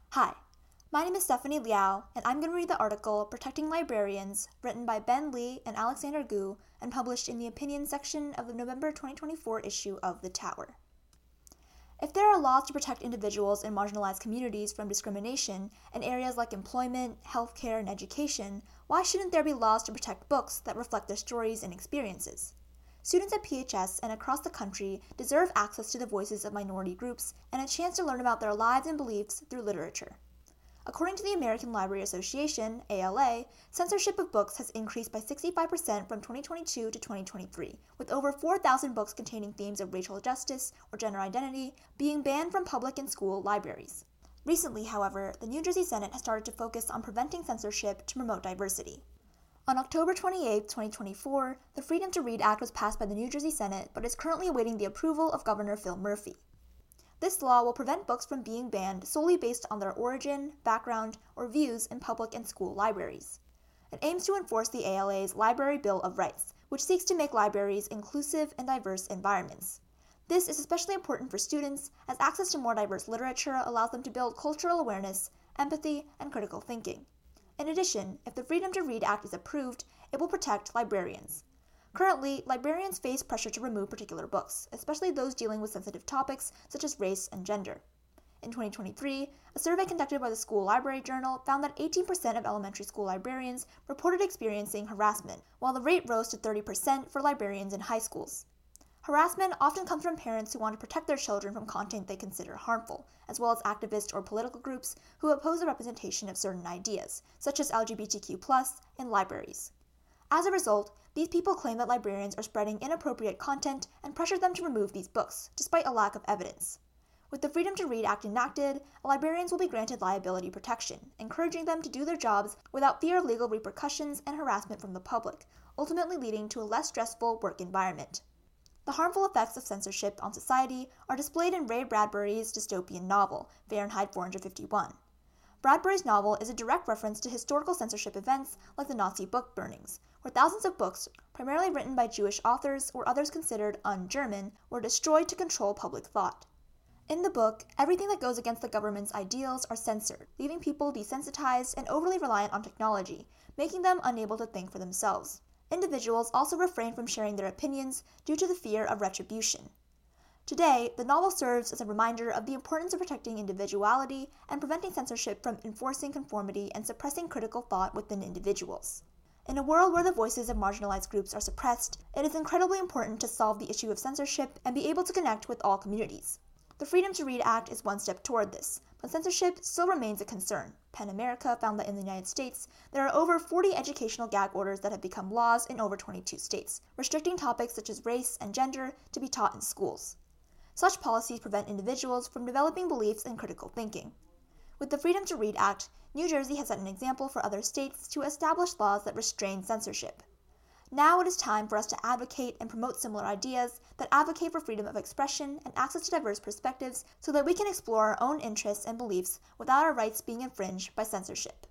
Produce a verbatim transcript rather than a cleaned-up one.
Hi, my name is Stephanie Liao, and I'm going to read the article Protecting Librarians, written by Ben Lee and Alexander Gu, and published in the opinion section of the November twenty twenty-four issue of The Tower. If there are laws to protect individuals in marginalized communities from discrimination in areas like employment, healthcare, and education, why shouldn't there be laws to protect books that reflect their stories and experiences? Students at P H S and across the country deserve access to the voices of minority groups and a chance to learn about their lives and beliefs through literature. According to the American Library Association, A L A, censorship of books has increased by sixty-five percent from twenty twenty-two to twenty twenty-three, with over four thousand books containing themes of racial justice or gender identity being banned from public and school libraries. Recently, however, the New Jersey Senate has started to focus on preventing censorship to promote diversity. On October twenty-eighth, twenty twenty-four, the Freedom to Read Act was passed by the New Jersey Senate but is currently awaiting the approval of Governor Phil Murphy. This law will prevent books from being banned solely based on their origin, background, or views in public and school libraries. It aims to enforce the A L A's Library Bill of Rights, which seeks to make libraries inclusive and diverse environments. This is especially important for students, as access to more diverse literature allows them to build cultural awareness, empathy, and critical thinking. In addition, if the Freedom to Read Act is approved, it will protect librarians. Currently, librarians face pressure to remove particular books, especially those dealing with sensitive topics such as race and gender. In twenty twenty-three, a survey conducted by the School Library Journal found that eighteen percent of elementary school librarians reported experiencing harassment, while the rate rose to thirty percent for librarians in high schools. Harassment often comes from parents who want to protect their children from content they consider harmful, as well as activist or political groups who oppose the representation of certain ideas, such as L G B T Q plus, in libraries. As a result, these people claim that librarians are spreading inappropriate content and pressure them to remove these books, despite a lack of evidence. With the Freedom to Read Act enacted, librarians will be granted liability protection, encouraging them to do their jobs without fear of legal repercussions and harassment from the public, ultimately leading to a less stressful work environment. The harmful effects of censorship on society are displayed in Ray Bradbury's dystopian novel, Fahrenheit four fifty-one. Bradbury's novel is a direct reference to historical censorship events like the Nazi book burnings, where thousands of books, primarily written by Jewish authors or others considered un-German, were destroyed to control public thought. In the book, everything that goes against the government's ideals are censored, leaving people desensitized and overly reliant on technology, making them unable to think for themselves. Individuals also refrain from sharing their opinions due to the fear of retribution. Today, the novel serves as a reminder of the importance of protecting individuality and preventing censorship from enforcing conformity and suppressing critical thought within individuals. In a world where the voices of marginalized groups are suppressed, it is incredibly important to solve the issue of censorship and be able to connect with all communities. The Freedom to Read Act is one step toward this, but censorship still remains a concern. PEN America found that in the United States, there are over forty educational gag orders that have become laws in over twenty-two states, restricting topics such as race and gender to be taught in schools. Such policies prevent individuals from developing beliefs and critical thinking. With the Freedom to Read Act, New Jersey has set an example for other states to establish laws that restrain censorship. Now it is time for us to advocate and promote similar ideas that advocate for freedom of expression and access to diverse perspectives so that we can explore our own interests and beliefs without our rights being infringed by censorship.